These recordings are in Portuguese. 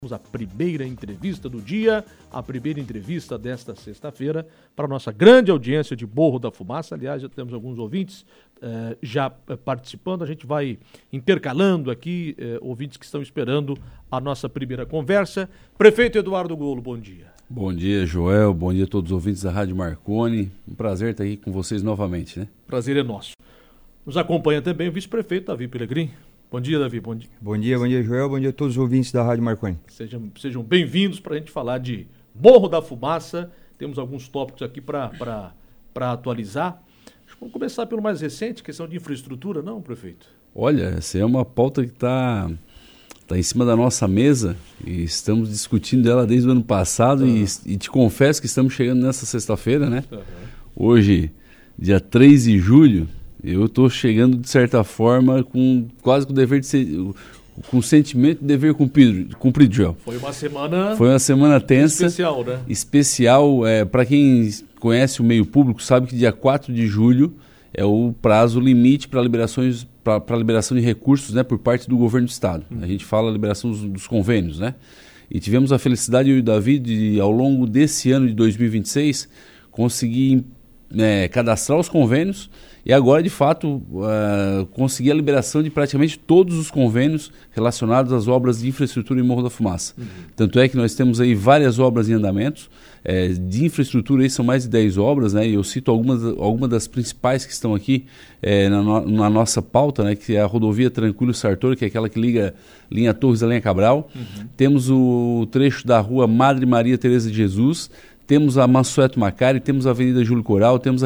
A primeira entrevista do dia, a primeira entrevista desta sexta-feira para a nossa grande audiência de Morro da Fumaça. Aliás, já temos alguns ouvintes já participando. A gente vai intercalando aqui ouvintes que estão esperando a nossa primeira conversa. Prefeito Eduardo Golo, bom dia. Bom dia, Joel. Bom dia a todos os ouvintes da Rádio Marconi. Um prazer estar aqui com vocês novamente, né? Prazer é nosso. Nos acompanha também o vice-prefeito Davi Pelegrin. Bom dia, Davi. Bom dia. Bom dia, Joel. Bom dia a todos os ouvintes da Rádio Marconi. Sejam bem-vindos para a gente falar de Morro da Fumaça. Temos alguns tópicos aqui para atualizar. Vamos começar pelo mais recente, questão de infraestrutura, não, prefeito? Olha, essa é uma pauta que está em cima da nossa mesa e estamos discutindo ela desde o ano passado e te confesso que estamos chegando nessa sexta-feira, né? Hoje, dia 3 de julho, eu estou chegando, de certa forma, com quase com o dever de ser, com o sentimento de dever cumprido, Joel. Foi uma semana tensa. Especial, né? Especial, para quem conhece o meio público, sabe que dia 4 de julho é o prazo limite para liberação de recursos, né, por parte do governo do estado. A gente fala liberação dos convênios, né? E tivemos a felicidade, eu e o Davi, de, ao longo desse ano de 2026, conseguir cadastrar os convênios e agora, de fato, conseguir a liberação de praticamente todos os convênios relacionados às obras de infraestrutura em Morro da Fumaça. Tanto é que nós temos aí várias obras em andamento. De infraestrutura aí são mais de 10 obras, né? E eu cito algumas das principais que estão aqui na nossa pauta, né? Que é a rodovia Tranquilo Sartor, que é aquela que liga linha Torres a linha Cabral. Temos o trecho da rua Madre Maria Teresa de Jesus. Temos a Mansueto Macari, temos a Avenida Júlio Coral, temos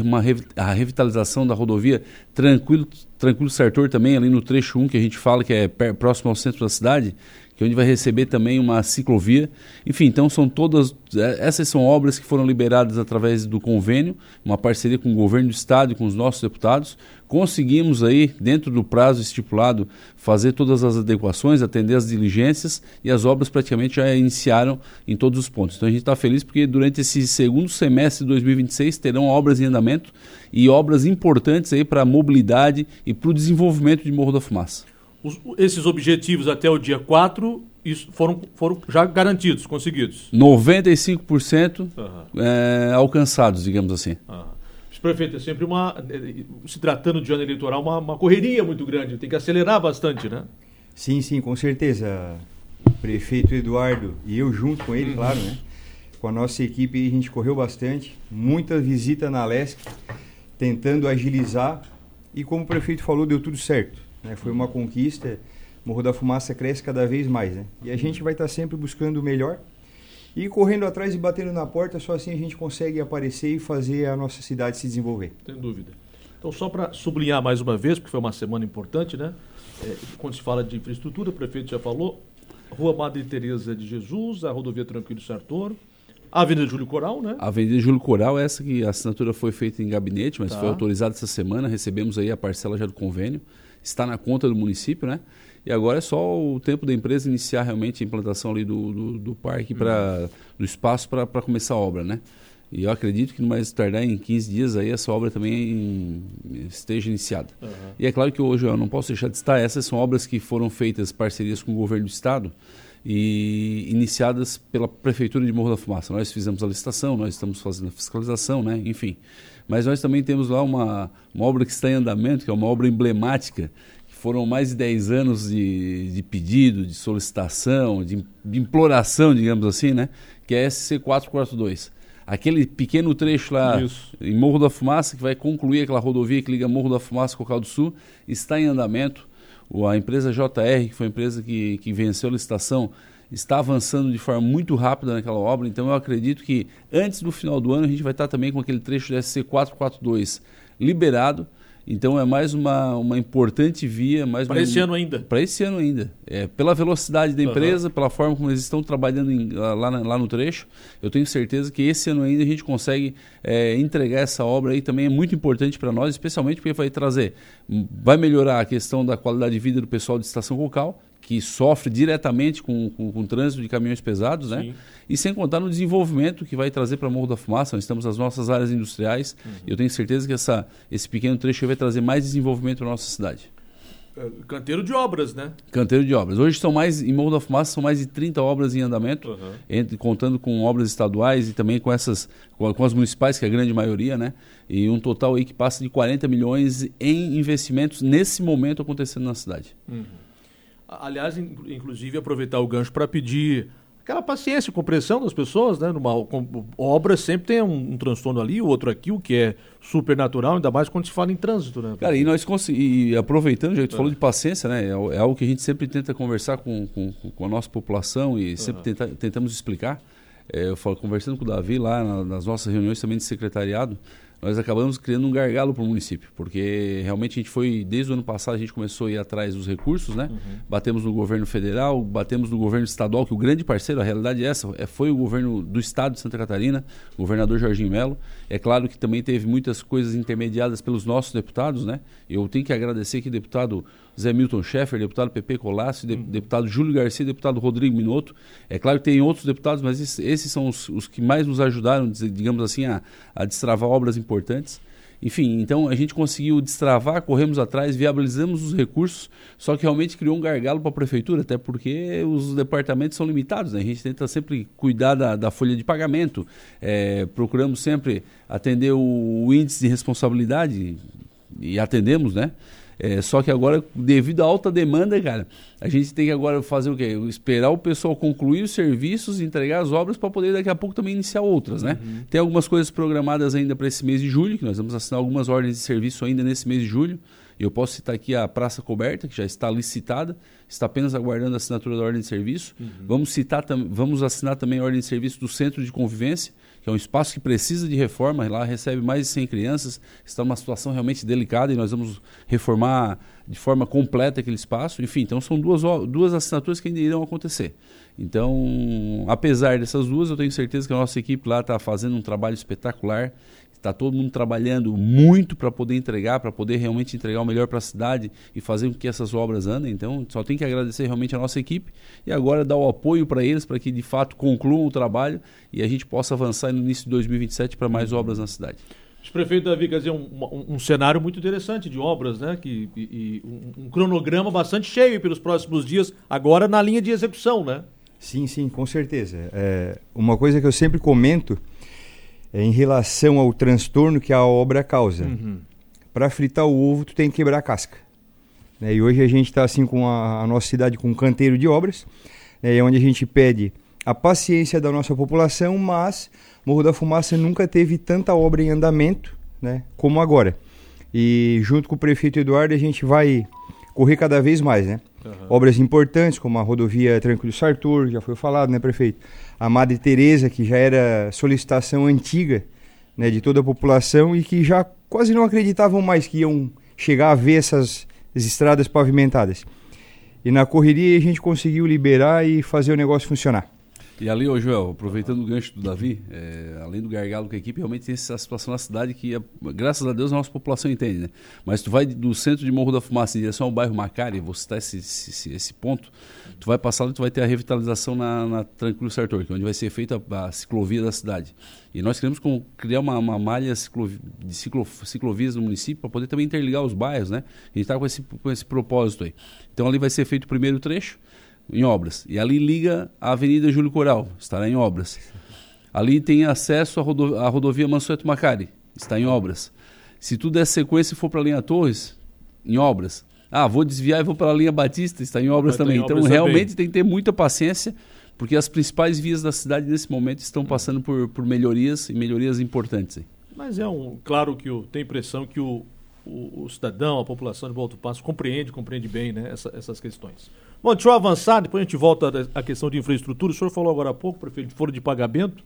a revitalização da rodovia Tranquilo Sartor também, ali no trecho 1, que a gente fala que é próximo ao centro da cidade, que é onde vai receber também uma ciclovia. Enfim, então essas são obras que foram liberadas através do convênio, uma parceria com o governo do estado e com os nossos deputados. Conseguimos aí, dentro do prazo estipulado, fazer todas as adequações, atender as diligências e as obras praticamente já iniciaram em todos os pontos. Então a gente está feliz porque durante esse segundo semestre de 2026 terão obras em andamento e obras importantes aí para a mobilidade e para o desenvolvimento de Morro da Fumaça. Esses objetivos até o dia 4 foram já garantidos, conseguidos? 95% alcançados, digamos assim. Prefeito, é sempre se tratando de ano eleitoral, uma correria muito grande, tem que acelerar bastante, né? Sim, com certeza. O prefeito Eduardo e eu junto com ele, claro, né? Com a nossa equipe a gente correu bastante, muita visita na Lesc, tentando agilizar e como o prefeito falou, deu tudo certo, né? Foi uma conquista, Morro da Fumaça cresce cada vez mais, né? E a gente vai estar sempre buscando o melhor. E correndo atrás e batendo na porta, só assim a gente consegue aparecer e fazer a nossa cidade se desenvolver. Sem dúvida. Então, só para sublinhar mais uma vez, porque foi uma semana importante, né? Quando se fala de infraestrutura, o prefeito já falou, Rua Madre Teresa de Jesus, a rodovia Tranquilo Sartor, a Avenida Júlio Coral, né? A Avenida Júlio Coral, essa que a assinatura foi feita em gabinete, mas foi autorizada essa semana, recebemos aí a parcela já do convênio, está na conta do município, né? E agora é só o tempo da empresa iniciar realmente a implantação ali do parque, do espaço para começar a obra, né? E eu acredito que não mais tardar em 15 dias aí essa obra também esteja iniciada. E é claro que hoje eu não posso deixar de citar, essas são obras que foram feitas parcerias com o governo do estado e iniciadas pela Prefeitura de Morro da Fumaça. Nós fizemos a licitação, nós estamos fazendo a fiscalização, né? Enfim. Mas nós também temos lá uma obra que está em andamento, que é uma obra emblemática. Foram mais de 10 anos de pedido, de solicitação, de imploração, digamos assim, né? Que é a SC 442. Aquele pequeno trecho lá em Morro da Fumaça, que vai concluir aquela rodovia que liga Morro da Fumaça com Cocal do Sul, está em andamento. A empresa JR, que foi a empresa que venceu a licitação, está avançando de forma muito rápida naquela obra. Então eu acredito que antes do final do ano a gente vai estar também com aquele trecho da SC 442 liberado. Então é mais uma importante via. Para esse ano ainda? Para esse ano ainda. Pela velocidade da empresa, pela forma como eles estão trabalhando lá no trecho, eu tenho certeza que esse ano ainda a gente consegue entregar essa obra aí. Também é muito importante para nós, especialmente porque vai melhorar a questão da qualidade de vida do pessoal de Estação Cocal, que sofre diretamente com o trânsito de caminhões pesados, né? E sem contar no desenvolvimento que vai trazer para Morro da Fumaça. Nós temos as nossas áreas industriais e eu tenho certeza que esse pequeno trecho vai trazer mais desenvolvimento para a nossa cidade. Canteiro de obras, né? Canteiro de obras. Hoje em Morro da Fumaça são mais de 30 obras em andamento, contando com obras estaduais e também com as municipais, que é a grande maioria, né? E um total aí que passa de 40 milhões em investimentos nesse momento acontecendo na cidade. Aliás, inclusive, aproveitar o gancho para pedir aquela paciência e compreensão das pessoas, né? Obra sempre tem um transtorno ali, o outro aqui, o que é super natural, ainda mais quando se fala em trânsito, né? Cara, e aproveitando, já que tu falou de paciência, né? É algo que a gente sempre tenta conversar com a nossa população e sempre tentamos explicar. Conversando com o Davi lá nas nossas reuniões também de secretariado, nós acabamos criando um gargalo para o município, porque realmente a gente foi, desde o ano passado, a gente começou a ir atrás dos recursos, né? Batemos no governo federal, batemos no governo estadual, que o grande parceiro, a realidade é essa, foi o governo do estado de Santa Catarina, o governador Jorginho Melo. É claro que também teve muitas coisas intermediadas pelos nossos deputados, né? Eu tenho que agradecer aqui o deputado Zé Milton Schaeffer, deputado Pepe Colasso, deputado Júlio Garcia, deputado Rodrigo Minotto. É claro que tem outros deputados, mas esses são os que mais nos ajudaram, digamos assim, a destravar obras importantes. Enfim, então a gente conseguiu destravar, corremos atrás, viabilizamos os recursos, só que realmente criou um gargalo para a prefeitura, até porque os departamentos são limitados, né? A gente tenta sempre cuidar da folha de pagamento, procuramos sempre atender o índice de responsabilidade e atendemos, né? Só que agora, devido à alta demanda, cara, a gente tem que agora fazer o quê? Esperar o pessoal concluir os serviços, entregar as obras para poder daqui a pouco também iniciar outras, né? Tem algumas coisas programadas ainda para esse mês de julho, que nós vamos assinar algumas ordens de serviço ainda nesse mês de julho. Eu posso citar aqui a Praça Coberta, que já está licitada, está apenas aguardando a assinatura da ordem de serviço. Vamos assinar também a ordem de serviço do Centro de Convivência, que é um espaço que precisa de reforma, lá recebe mais de 100 crianças, está numa situação realmente delicada e nós vamos reformar de forma completa aquele espaço. Enfim, então são duas assinaturas que ainda irão acontecer. Então, apesar dessas duas, eu tenho certeza que a nossa equipe lá está fazendo um trabalho espetacular, está todo mundo trabalhando muito para poder entregar, para poder realmente entregar o melhor para a cidade e fazer com que essas obras andem. Então, só tem que agradecer realmente a nossa equipe e agora dar o apoio para eles, para que de fato concluam o trabalho e a gente possa avançar no início de 2027 para mais obras na cidade. Prefeito Davi, quer dizer, um cenário muito interessante de obras, né? Um cronograma bastante cheio pelos próximos dias, agora na linha de execução, né? Sim, com certeza. Uma coisa que eu sempre comento em relação ao transtorno que a obra causa. Para fritar o ovo, tu tem que quebrar a casca. E hoje a gente está assim com a nossa cidade com um canteiro de obras, onde a gente pede a paciência da nossa população, mas Morro da Fumaça nunca teve tanta obra em andamento, né, como agora. E junto com o prefeito Eduardo a gente vai correr cada vez mais, né? Obras importantes como a rodovia Tranquilo Sartor, já foi falado, né, prefeito? A Madre Teresa, que já era solicitação antiga, né, de toda a população e que já quase não acreditavam mais que iam chegar a ver essas estradas pavimentadas. E na correria a gente conseguiu liberar e fazer o negócio funcionar. E ali, Joel, aproveitando o gancho do Davi, além do gargalo com a equipe, realmente tem essa situação na cidade que, graças a Deus, a nossa população entende, né? Mas tu vai do centro de Morro da Fumaça em direção ao bairro Macari, vou citar esse ponto, tu vai passar e tu vai ter a revitalização na Tranquilo Sartor, que é onde vai ser feita a ciclovia da cidade. E nós queremos criar uma malha de ciclovias no município para poder também interligar os bairros, né? A gente está com esse propósito aí. Então ali vai ser feito o primeiro trecho, em obras. E ali liga a Avenida Júlio Coral, estará em obras. Ali tem acesso à rodovia Mansueto Macari, está em obras. Se tu der sequência e for para a linha Torres, em obras. Vou desviar e vou para a linha Batista, está em obras também. Então realmente tem que ter muita paciência, porque as principais vias da cidade nesse momento estão passando por melhorias e melhorias importantes. Aí. Mas claro que tem impressão que o cidadão, a população de Alto Passo compreende bem, né, essas questões. Bom, deixa eu avançar, depois a gente volta à questão de infraestrutura. O senhor falou agora há pouco, prefeito, de folha de pagamento.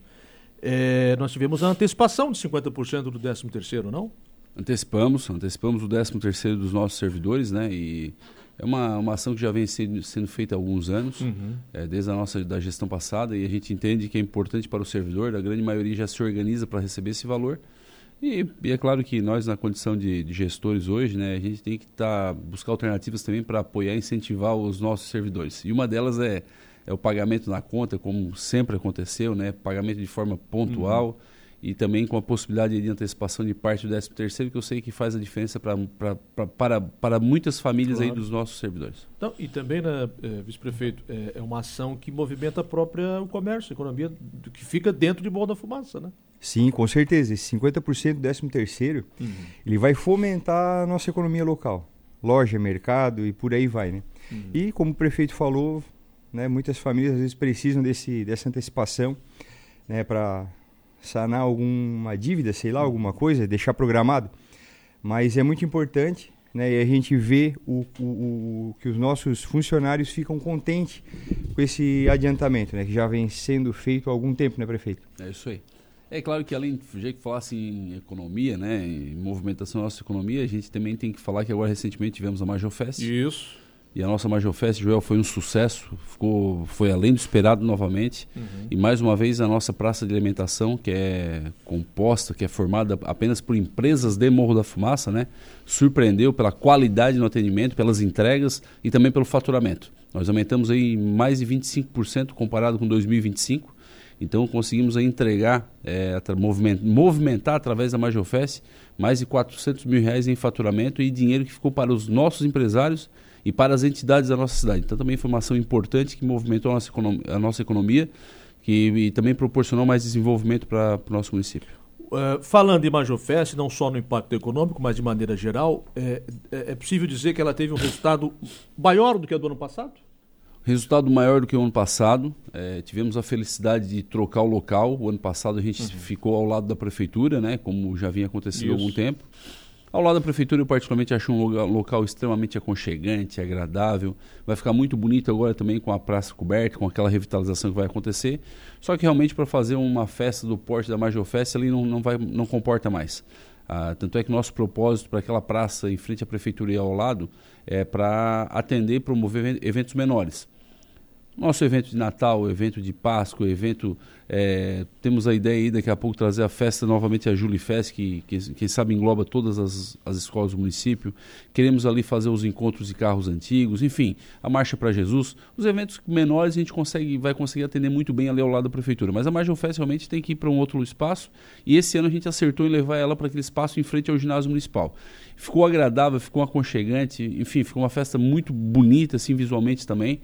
Nós tivemos a antecipação de 50% do 13º, não? Antecipamos o 13º dos nossos servidores, né? E é uma ação que já vem sendo feita há alguns anos, desde da gestão passada, e a gente entende que é importante para o servidor, a grande maioria já se organiza para receber esse valor. E é claro que nós, na condição de gestores hoje, né, a gente tem que buscar alternativas também para apoiar e incentivar os nossos servidores. E uma delas é o pagamento na conta, como sempre aconteceu, né, pagamento de forma pontual. e também com a possibilidade de antecipação de parte do 13º, que eu sei que faz a diferença para muitas famílias aí dos nossos servidores. Então, e também, né, vice-prefeito, é uma ação que movimenta o comércio, a economia que fica dentro de Morro da Fumaça, né? Sim, com certeza. Esse 50% do 13º, ele vai fomentar a nossa economia local. Loja, mercado e por aí vai, né? E como o prefeito falou, né, muitas famílias às vezes precisam dessa antecipação, né, para sanar alguma dívida, sei lá, alguma coisa, deixar programado. Mas é muito importante, né, e a gente vê que os nossos funcionários ficam contentes com esse adiantamento, né, que já vem sendo feito há algum tempo, né, prefeito? É isso aí. É claro que além de falar assim, em economia, né, em movimentação da nossa economia, a gente também tem que falar que agora recentemente tivemos a Majofest. Isso. E a nossa Majofest, Joel, foi um sucesso, foi além do esperado novamente. E mais uma vez a nossa praça de alimentação, que é composta, que é formada apenas por empresas de Morro da Fumaça, né, surpreendeu pela qualidade no atendimento, pelas entregas e também pelo faturamento. Nós aumentamos aí mais de 25% comparado com 2025. Então conseguimos aí entregar, movimentar através da Majofest mais de R$400 mil em faturamento e dinheiro que ficou para os nossos empresários e para as entidades da nossa cidade. Então também foi uma ação importante que movimentou a nossa economia e também proporcionou mais desenvolvimento para o nosso município. Falando em Majofest, não só no impacto econômico, mas de maneira geral, é possível dizer que ela teve um resultado maior do que o do ano passado? Resultado maior do que o ano passado. Tivemos a felicidade de trocar o local. O ano passado a gente ficou ao lado da prefeitura, né, como já vinha acontecendo há algum tempo. Ao lado da prefeitura, eu particularmente acho um local extremamente aconchegante, agradável. Vai ficar muito bonito agora também com a praça coberta, com aquela revitalização que vai acontecer. Só que realmente para fazer uma festa do porte da Majofest ali não comporta mais. Tanto é que nosso propósito para aquela praça em frente à prefeitura e ao lado é para atender e promover eventos menores. Nosso evento de Natal, evento de Páscoa, temos a ideia aí daqui a pouco trazer a festa novamente, a Julifest, que quem sabe engloba todas as escolas do município. Queremos ali fazer os encontros de carros antigos, enfim, a Marcha para Jesus. Os eventos menores a gente vai conseguir atender muito bem ali ao lado da prefeitura, mas a Majofest realmente tem que ir para um outro espaço e esse ano a gente acertou em levar ela para aquele espaço em frente ao ginásio municipal. Ficou agradável, ficou aconchegante, enfim, ficou uma festa muito bonita assim visualmente também.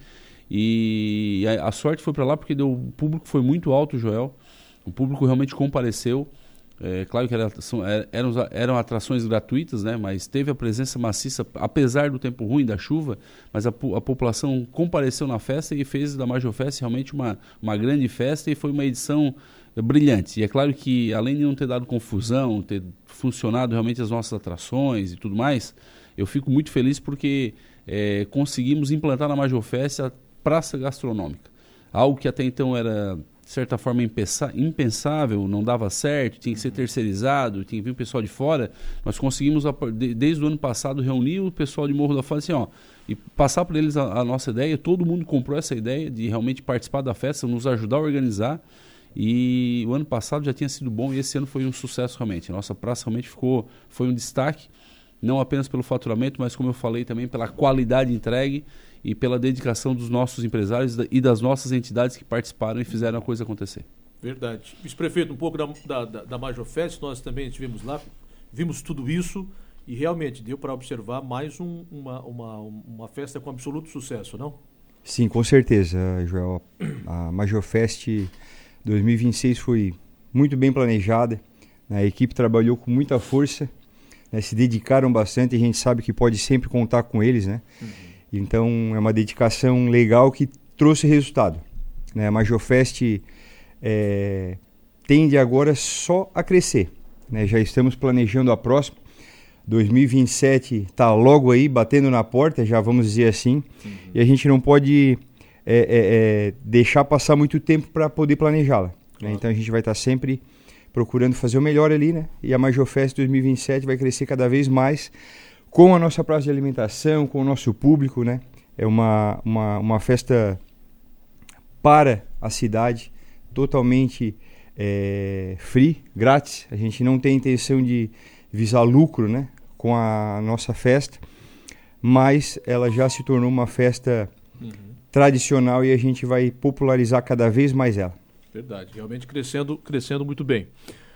E a sorte foi para lá porque o público foi muito alto, Joel. O público realmente compareceu. Claro que eram atrações gratuitas, né? Mas teve a presença maciça, apesar do tempo ruim, da chuva, mas a população compareceu na festa e fez da Majofest realmente uma grande festa e foi uma edição brilhante. E é claro que, além de não ter dado confusão, ter funcionado realmente as nossas atrações e tudo mais, eu fico muito feliz porque conseguimos implantar na Majofest a praça gastronômica. Algo que até então era, de certa forma, impensável, não dava certo, tinha que ser terceirizado, tinha que vir o pessoal de fora. Nós conseguimos, desde o ano passado, reunir o pessoal de Morro da Fumaça assim, e passar para eles a nossa ideia. Todo mundo comprou essa ideia de realmente participar da festa, nos ajudar a organizar. E o ano passado já tinha sido bom e esse ano foi um sucesso realmente. A nossa praça realmente foi um destaque, não apenas pelo faturamento, mas como eu falei também pela qualidade entregue e pela dedicação dos nossos empresários e das nossas entidades que participaram e fizeram a coisa acontecer. Verdade. Vice-prefeito, um pouco da Majofest, nós também estivemos lá, vimos tudo isso e realmente deu para observar mais uma festa com absoluto sucesso, não? Sim, com certeza, Joel. A Majofest 2026 foi muito bem planejada, né? A equipe trabalhou com muita força, né? Se dedicaram bastante, a gente sabe que pode sempre contar com eles, né? Então é uma dedicação legal que trouxe resultado, né? A Majofest tende agora só a crescer, né? Já estamos planejando a próxima. 2027 está logo aí, batendo na porta, já vamos dizer assim, e a gente não pode deixar passar muito tempo para poder planejá-la, né? Então a gente vai estar sempre procurando fazer o melhor ali, né? E a Majofest 2027 vai crescer cada vez mais com a nossa praça de alimentação, com o nosso público, né? É uma festa para a cidade, totalmente free, grátis. A gente não tem intenção de visar lucro, né, com a nossa festa, mas ela já se tornou uma festa tradicional e a gente vai popularizar cada vez mais ela. Verdade, realmente crescendo muito bem.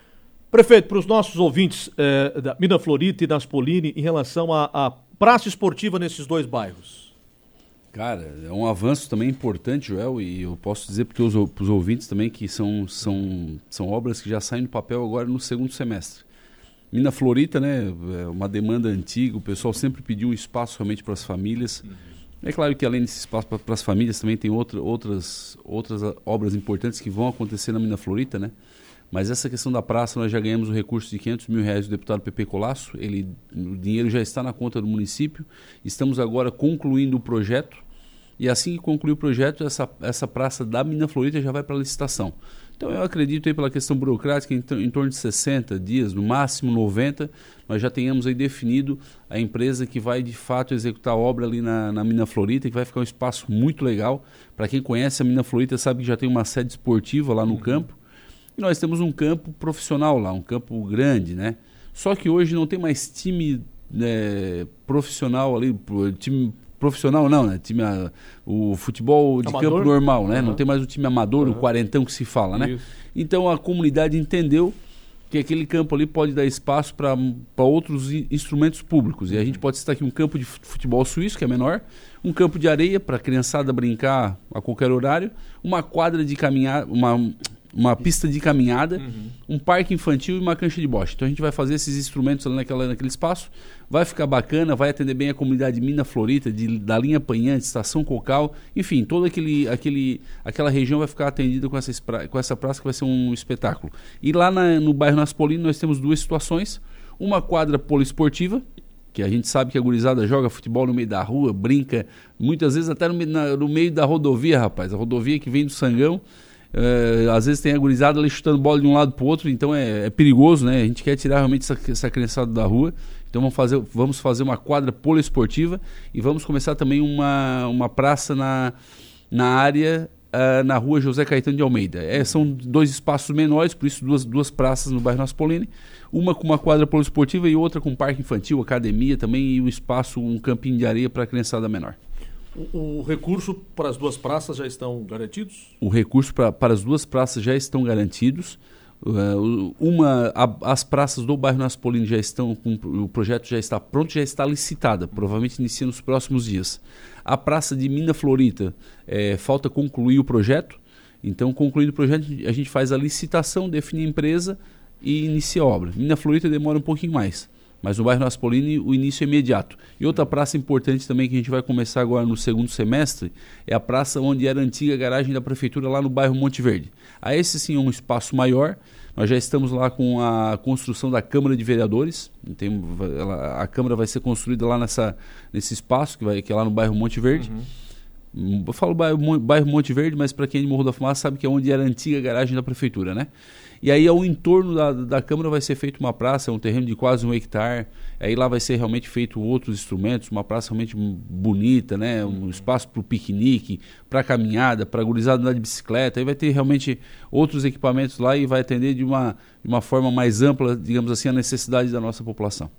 Prefeito, para os nossos ouvintes da Mina Florita e Naspolini, em relação à praça esportiva nesses dois bairros. Cara, é um avanço também importante, Joel, e eu posso dizer para os ouvintes também que são obras que já saem do papel agora no segundo semestre. Mina Florita, né, é uma demanda antiga, o pessoal sempre pediu um espaço realmente para as famílias. É claro que além desse espaço para as famílias também tem outras obras importantes que vão acontecer na Mina Florita, né? Mas essa questão da praça, nós já ganhamos o recurso de R$500 mil do deputado Pepe Colasso, o dinheiro já está na conta do município, estamos agora concluindo o projeto, e assim que concluir o projeto, essa praça da Mina Florita já vai para a licitação. Então eu acredito aí pela questão burocrática, em torno de 60 dias, no máximo 90, nós já tenhamos aí definido a empresa que vai de fato executar a obra ali na Mina Florita, que vai ficar um espaço muito legal. Para quem conhece a Mina Florita sabe que já tem uma sede esportiva lá no campo, e nós temos um campo profissional lá, um campo grande, né? Só que hoje não tem mais time profissional ali, time profissional não, né? O futebol de amador, campo normal, né? Não tem mais o time amador, o quarentão que se fala, né? Isso. Então a comunidade entendeu que aquele campo ali pode dar espaço para outros instrumentos públicos. E a gente pode citar aqui um campo de futebol suíço, que é menor, um campo de areia para a criançada brincar a qualquer horário, uma quadra de caminhada, uma pista de caminhada, um parque infantil e uma cancha de bocha. Então a gente vai fazer esses instrumentos ali naquele espaço, vai ficar bacana, vai atender bem a comunidade Mina Florita, da linha Panhante, Estação Cocal, enfim, toda aquela região vai ficar atendida com essa praça que vai ser um espetáculo. E lá no bairro Naspolini nós temos duas situações, uma quadra poliesportiva, que a gente sabe que a gurizada joga futebol no meio da rua, brinca, muitas vezes até no meio da rodovia, rapaz, a rodovia que vem do Sangão. Às vezes tem a gurizada ali chutando bola de um lado para o outro, então é perigoso, né? A gente quer tirar realmente essa criançada da rua, então vamos fazer uma quadra poliesportiva e vamos começar também uma praça na área, na rua José Caetano de Almeida. São dois espaços menores, por isso duas praças no bairro Naspolini, uma com uma quadra poliesportiva e outra com parque infantil, academia também e um campinho de areia para a criançada menor. O recurso para as duas praças já estão garantidos? O recurso para as duas praças já estão garantidos. As praças do bairro Naspolini já estão, o projeto já está pronto, já está licitada, provavelmente inicia nos próximos dias. A praça de Mina Florita, falta concluir o projeto, então concluindo o projeto a gente faz a licitação, define a empresa e inicia a obra. Mina Florita demora um pouquinho mais. Mas no bairro Naspolini o início é imediato. E outra praça importante também que a gente vai começar agora no segundo semestre é a praça onde era a antiga garagem da prefeitura lá no bairro Monte Verde. Esse sim é um espaço maior. Nós já estamos lá com a construção da Câmara de Vereadores. A Câmara vai ser construída lá nesse espaço que é lá no bairro Monte Verde. Eu falo bairro Monte Verde, mas para quem é de Morro da Fumaça sabe que é onde era a antiga garagem da prefeitura, né? E aí ao entorno da Câmara vai ser feita uma praça, um terreno de quase 1 hectare, aí lá vai ser realmente feito outros instrumentos, uma praça realmente bonita, né? Um espaço para o piquenique, para caminhada, para gurizada andar de bicicleta, aí vai ter realmente outros equipamentos lá e vai atender de uma forma mais ampla, digamos assim, a necessidade da nossa população.